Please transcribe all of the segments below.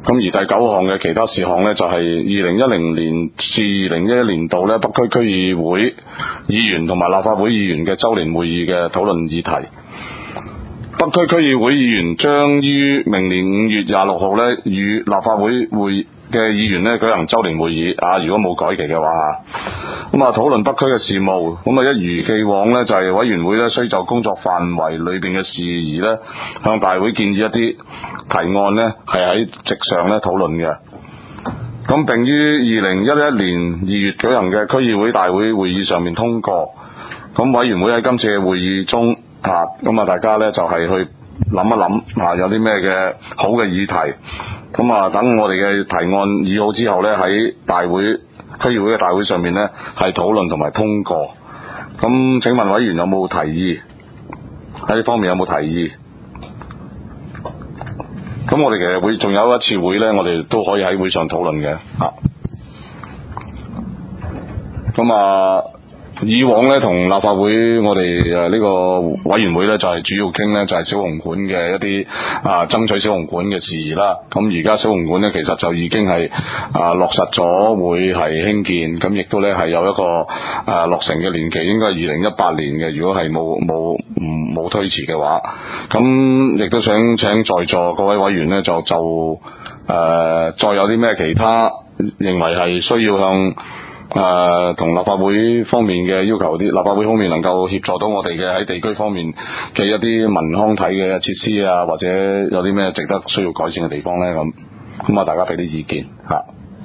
咁而第9項嘅其他事項呢，就係2010年至2011年度呢北區區議會議員同埋立法會議員嘅周年會議嘅討論議題。北區區議會議員將於明年5月26號呢與立法會嘅議員呢舉行周年會議如果冇改期嘅話咁討論北區嘅事務，咁一如既往呢，就係委員會呢須就工作範圍裏邊嘅事宜呢向大會建議一啲提案呢係喺席上呢討論嘅。咁並於2011年2月舉行嘅區議會大會會議上面通過。咁委員會喺今次嘅會議中大家呢就係去諗一諗有啲咩嘅好嘅議題。等我哋嘅提案議好之後呢，喺區議會嘅大會上面呢係討論同埋通過。咁請問委員有冇提議？喺呢方面有冇提議？咁我哋其實會仲有一次會呢，我哋都可以喺會上討論嘅。以往呢，同立法會我哋呢個委員會呢，就係主要傾呢，就係小紅館嘅一啲爭取小紅館嘅事宜啦。咁而家小紅館呢，其實就已經係落實咗會係興建，咁亦都呢係有一個落成嘅年期，應該係2018年嘅。如果係冇推遲嘅話，咁亦都想請在座各位委員呢，就再有啲咩其他認為係需要向同立法會方面嘅要求，啲立法會方面能夠協助到我哋嘅喺地區方面嘅一啲文康體嘅設施或者有啲咩值得需要改善嘅地方呢？咁大家俾啲意見嚇。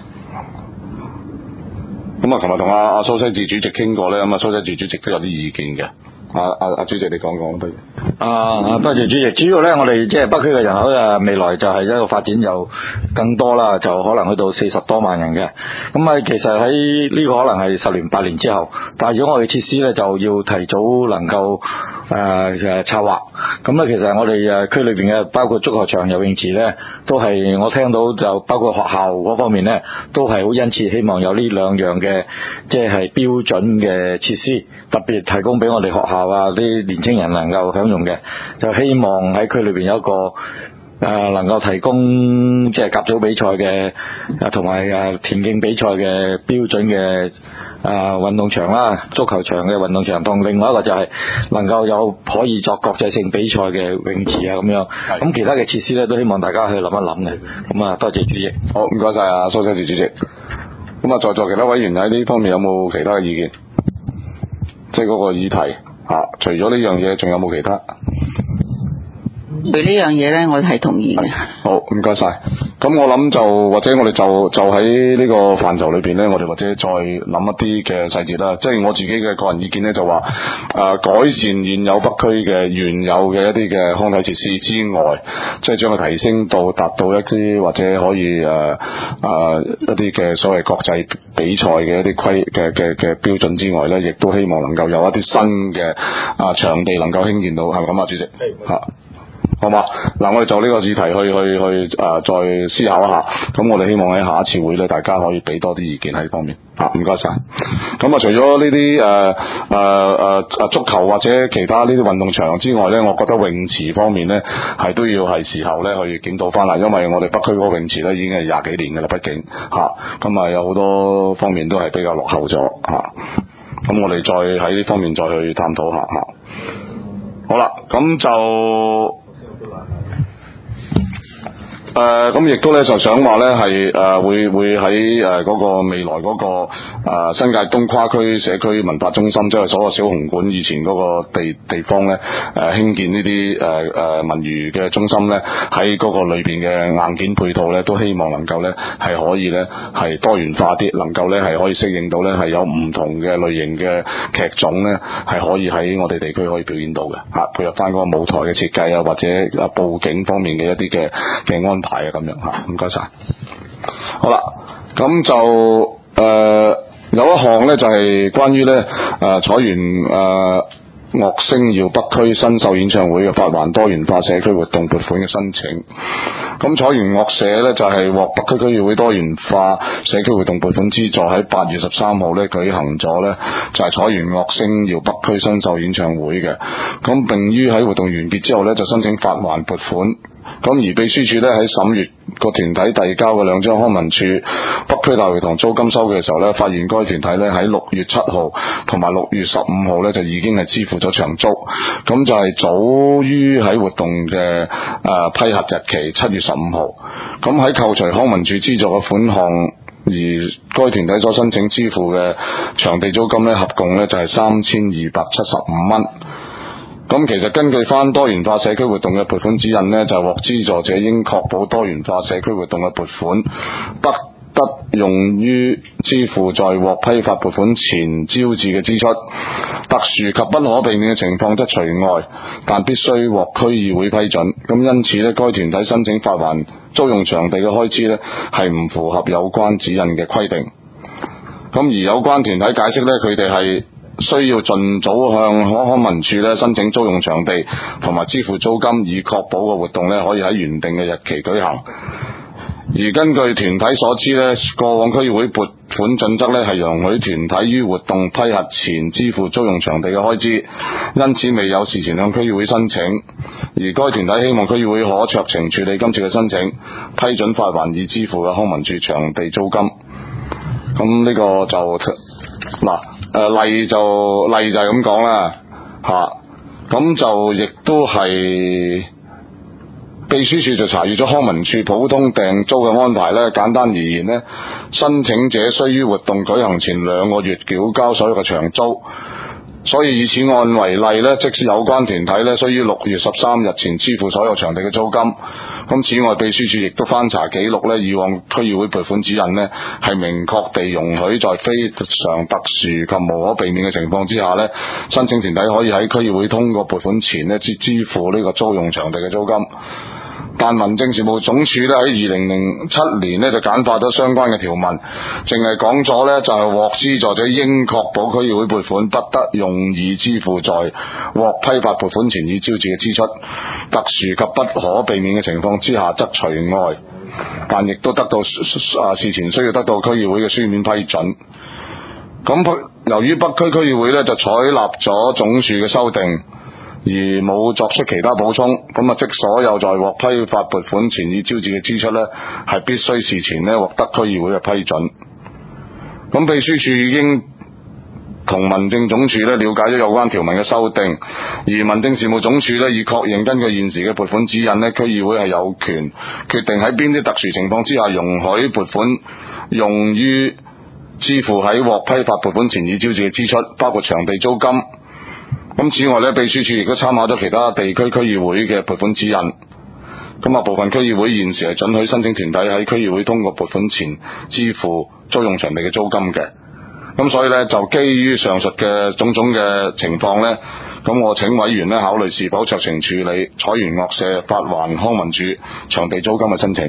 琴日同阿蘇西智主席傾過呢，蘇西智主席都有啲意見嘅。主席你講講不如。 多謝主席。主要呢，我哋即係北區嘅人口未來就係一個發展又更多啦，就可能去到40多萬人嘅。其實喺呢個可能係10年8年之後，但係如果我哋設施呢，就要提早能夠策劃。其實我哋區裏邊嘅包括足球場、游泳池呢，都係我聽到就包括學校嗰方面呢，都係好殷切希望有呢2樣嘅即係標準嘅設施，特別提供俾我哋學校啲年青人能夠享用嘅，就希望喺區裏邊有一個能夠提供即係甲組比賽嘅同埋田徑比賽嘅標準嘅運動場啦，足球場嘅運動場，同另外一個就係能夠有可以作國際性比賽嘅泳池咁樣。咁其他嘅設施咧都希望大家去諗一諗嘅。多謝主席。 好，唔該晒蘇西智主席。在座其他委員喺呢方面有冇其他嘅意見？即係嗰個議題除咗呢樣嘢，仲有冇其他？ 對呢樣嘢呢，我係同意嘅。 好，唔該晒。咁我諗或者我哋就喺呢個範疇裏邊呢，我哋或者再諗一啲嘅細節啦。即係我自己嘅個人意見呢，就話改善現有北區嘅原有嘅一啲嘅康體設施之外，即係將佢提升到達到一啲或者可以一啲嘅所謂國際比賽嘅一啲嘅標準之外呢，亦都希望能夠有一啲新嘅場地能夠興建到，係咪咁主席？好嘛？我哋就呢個議題去再思考一下。咁我哋希望喺下一次會呢，大家可以俾多啲意見喺呢方面。唔該晒。咁除咗呢啲足球或者其他呢啲運動場之外呢，我覺得泳池方面呢，係都要係時候呢去檢討翻啦。因為我哋北區嗰個泳池呢已經係20幾年㗎啦，畢竟咁有好多方面都係比較落後咗咁我哋再喺呢方面再去探討下好啦，咁就。咁亦都咧就想話咧係會喺嗰個未來嗰個新界東跨區社區文化中心，即係所謂小紅館以前嗰個地方咧興建呢啲文娛嘅中心咧，喺嗰個裏邊嘅硬件配套咧，都希望能夠咧係可以咧係多元化啲，能夠咧係可以適應到咧係有唔同嘅類型嘅劇種咧係可以喺我哋地區可以表演到嘅配合翻嗰個舞台嘅設計或者佈景方面嘅一啲嘅安排咁樣唔該晒。好啦，咁就有一項呢，就係關於呢彩園樂聲耀北區新秀演唱會嘅發還多元化社區活動撥款嘅申請。咁彩園樂社呢，就係獲北區區議會多元化社區活動撥款資助，喺8月13號呢舉行咗呢，就係彩園樂聲耀北區新秀演唱會嘅。咁並於喺活動完結之後呢，就申請發還撥款。 咁而秘書處咧喺審閱個團體遞交嘅兩張康文署北區大會堂租金收據嘅時候咧，發現該團體咧喺6月7號同埋6月15號咧就已經係支付咗場租，咁就係早於喺活動嘅批核日期7月15號。咁喺扣除康文署資助嘅款項，而該團體所申請支付嘅場地租金咧，合共咧就係3275蚊。咁其實根據翻多元化社區活動嘅撥款指引呢，就獲資助者應確保多元化社區活動嘅撥款不得用於支付在獲批發撥款前招致嘅支出，特殊及不可避免嘅情況則除外，但必須獲區議會批准。咁因此呢，該團體申請發還租用場地嘅開支呢，係唔符合有關指引嘅規定。咁而有關團體解釋呢，佢哋係需要盡早向康文署咧申請租用場地同埋支付租金，以確保個活動咧可以喺原定嘅日期舉行。而根據團體所知咧，過往區議會撥款準則咧係容許團體於活動批核前支付租用場地嘅開支，因此未有事前向區議會申請。而該團體希望區議會可酌情處理今次嘅申請，批准發還已支付嘅康文署場地租金。咁呢個就例就係咁講啦嚇，咁就亦都係秘書處就查閱咗康文署普通訂租嘅安排咧。簡單而言咧，申請者需於活動舉行前2個月繳交所有嘅場租。所以以此案為例咧，即使有關團體咧需於6月13日前支付所有場地嘅租金。咁此外，秘書處亦都翻查記錄咧，以往區議會撥款指引咧係明確地容許在非常特殊及無可避免嘅情況之下咧，申請團體可以喺區議會通過撥款前咧支付呢個租用場地嘅租金。但民政事務總署咧喺2007年咧就簡化咗相關嘅條文，淨係講咗咧就係獲資助者應確保區議會撥款不得用以支付在獲批發撥款前已招致嘅支出，特殊及不可避免嘅情況之下則除外，但亦都得到事前需要得到區議會嘅書面批准。咁由於北區區議會咧就採納咗總署嘅修訂，而冇作出其他補充，咁即所有在獲批發撥款前已招致嘅支出呢，係必須事前呢獲得區議會嘅批准。咁秘書處已經同民政總署呢了解咗有關條文嘅修訂，而民政事務總署呢已確認根據現時嘅撥款指引呢，區議會係有權決定喺邊啲特殊情況之下容許撥款用於支付喺獲批發撥款前已招致嘅支出，包括場地租金。咁此外咧，秘書處亦都參考咗其他地區區議會嘅撥款指引。咁部分區議會現時係准許申請團體喺區議會通過撥款前支付租用場地嘅租金嘅。咁所以咧，就基於上述嘅種種嘅情況咧，咁我請委員咧考慮是否酌情處理彩園樂社發還康文署場地租金嘅申請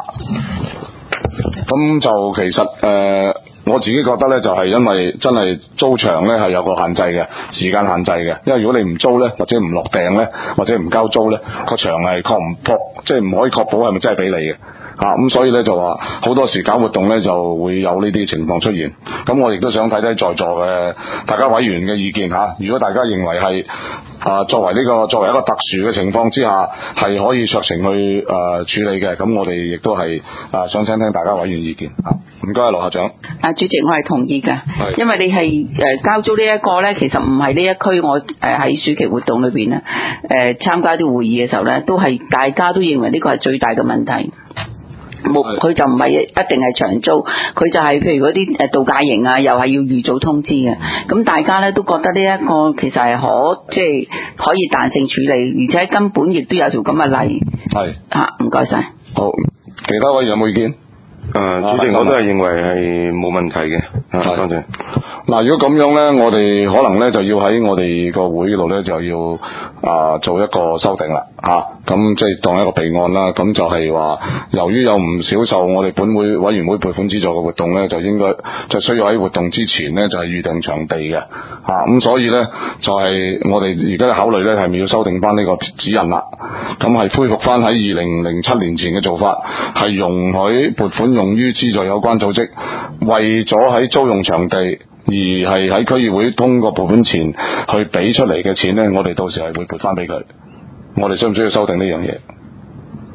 咁就其實我自己覺得咧，就係因為真係租場咧係有個限制嘅，時間限制嘅。因為如果你唔租咧，或者唔落訂咧，或者唔交租咧，個場係即係唔可以確保係咪真係俾你嘅咁所以咧就話好多時搞活動咧就會有呢啲情況出現。咁我亦都想睇睇在座嘅大家委員嘅意見如果大家認為係作為一個特殊嘅情況之下係可以酌情去處理嘅，咁我哋亦都係想聽聽大家委員意見唔該，羅校長。 主席，我係同意嘅，因為你係交租呢一個咧，其實唔係呢一區我喺暑期活動裏邊咧參加啲會議嘅時候咧，都係大家都認為呢個係最大嘅問題。佢就唔係一定係長租，佢就係譬如嗰啲度假營又係要預早通知嘅。咁大家咧都覺得呢一個其實係即係可以彈性處理，而且根本亦都有條咁嘅例。係唔該晒。 好，其他委員有冇意見？ 主席，我都係認為係冇問題嘅。多謝。 嗱，如果咁樣呢，我哋可能呢就要喺我哋個會度呢，就要做一個修訂啦咁即係當一個備案啦。咁就係話，由於有唔少受我哋本會委員會撥款資助嘅活動呢，就應該就需要喺活動之前呢，就係預定場地嘅咁所以呢，就係我哋而家考慮呢，係咪要修訂翻呢個指引啦？咁係恢復翻喺2007年前嘅做法，係容許撥款用於資助有關組織，為咗喺租用場地而係喺區議會通過撥款前去俾出嚟嘅錢呢，我哋到時係會撥翻俾佢。我哋需唔需要修訂呢樣嘢？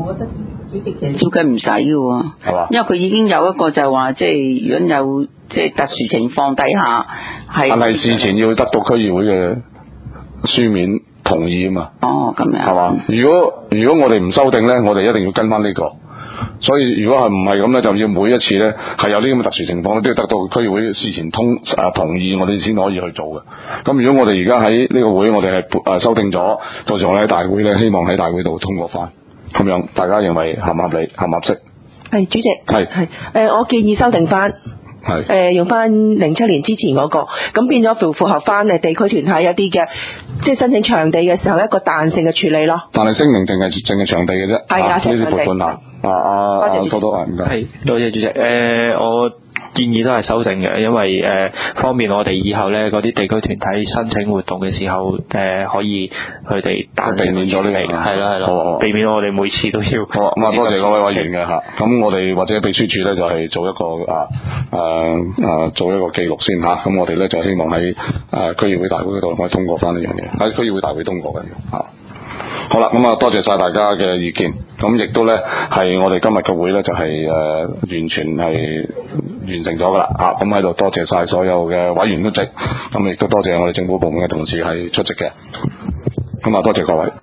我覺得主席其實照計唔使嘅喎， 係嘛？ 因為佢已經有一個就係話，即係如果有即係特殊情況底下係， 但係事前要得到區議會嘅書面同意啊嘛。 哦，咁樣係嘛？如果我哋唔修訂咧，我哋一定要跟翻呢個。所以如果係唔係咁咧，就要每一次咧係有呢咁嘅特殊情況咧，都要得到區議會事前同意，我哋先可以去做嘅。咁如果我哋而家喺呢個會，我哋係修訂咗，到時我哋喺大會咧，希望喺大會度通過翻，咁樣大家認為合唔合理、合唔合適？ 係主席， 係我建議修訂翻。 係用翻07年之前嗰個，咁變咗符合翻地區團體一啲嘅，即係申請場地嘅時候一個彈性嘅處理咯。 但係聲明淨係場地嘅啫。 係啊， 呢啲撥款啊，多多唔該。 係多謝主席。我建議都係修正嘅，因為方便我哋以後咧嗰啲地區團體申請活動嘅時候，可以佢哋避免咗呢個係啦，避免我哋每次都要。 好，咁啊多謝各位委員嘅嚇，咁我哋或者秘書處咧就係做一個做一個記錄先嚇，咁我哋咧就希望喺區議會大會嗰度可以通過翻呢樣嘢，喺區議會大會通過嘅嚇。好啦，咁啊多謝晒大家嘅意見，咁亦都咧係我哋今日嘅會咧就係完全係完成咗噶啦嚇，咁喺度多謝晒所有嘅委員出席，咁亦都多謝我哋政府部門嘅同事係出席嘅，咁啊多謝各位。